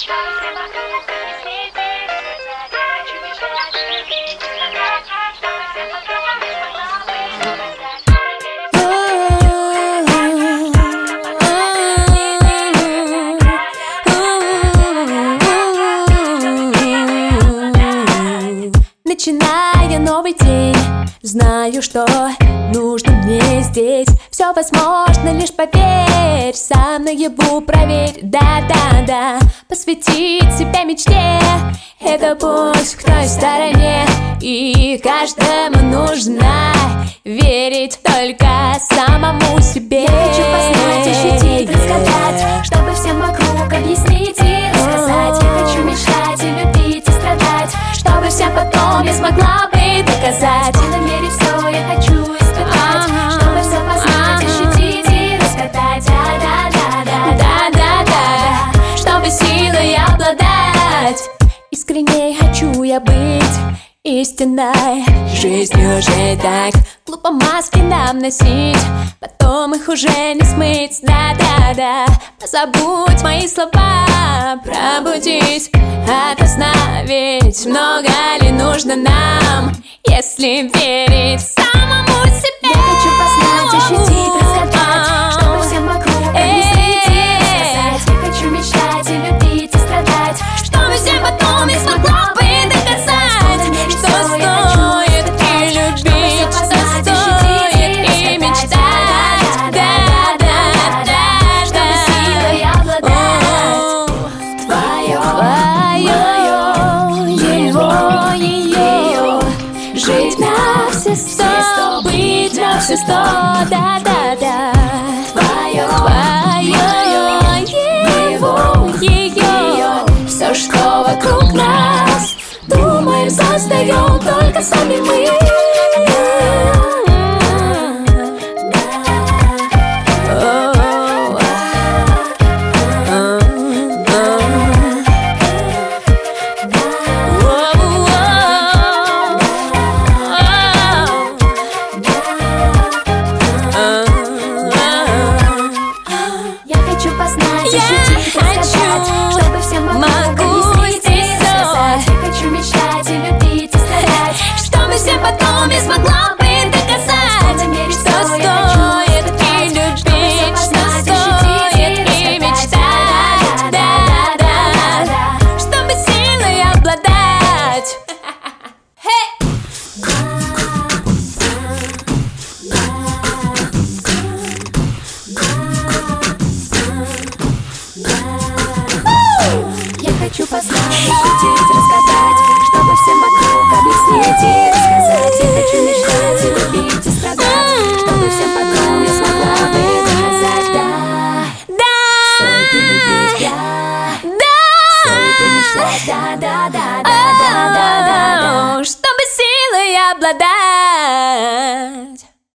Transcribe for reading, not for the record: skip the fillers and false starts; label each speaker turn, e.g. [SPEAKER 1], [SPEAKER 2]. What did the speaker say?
[SPEAKER 1] Начиная новый день, знаю, что нужно мне здесь. Все возможно, лишь поверь, сам наяву проверь. Да-да-да, посвятить себя мечте — это путь к той стороне. И каждому нужно верить только самому себе.
[SPEAKER 2] Я хочу познать, ощутить, рассказать, чтобы всем вокруг объяснить и рассказать. Я хочу мечтать и любить и страдать, чтобы всем потом я смогла бы доказать. В полной мере все я хочу испытать, чтобы все познать, ощутить и рассказать. Да-да-да-да,
[SPEAKER 1] чтобы силой обладать. Искренне хочу я быть истинной. Жизнь уже так глупо маски нам носить, потом их уже не смыть. Да-да-да, забудь мои слова, пробудись ото сна. Ведь много ли нужно нам, если верить самому себе?
[SPEAKER 2] я хочу познать, ощутить, рассказать, чтобы всем вокруг объяснить и рассказать. Я хочу мечтать и любить и страдать,
[SPEAKER 1] чтобы всем потом я смогла бы доказать, что стоит и любить, что стоит и мечтать. Да-да-да,
[SPEAKER 2] чтобы силой обладать.
[SPEAKER 1] Твое, ее, жить на все сто, быть на все сто. Да-да-да, твое, его, ее, все, что вокруг нас, думаем, создаем только сами мы.
[SPEAKER 2] Я хочу познать, ощутить, рассказать, чтобы всем вокруг объяснить и рассказать. Я хочу мечтать и любить и страдать,
[SPEAKER 1] чтобы всем потом я смогла бы доказать, что стоит и любить, что стоит и мечтать. Да-да-да, чтобы силой обладать.
[SPEAKER 2] я хочу познать.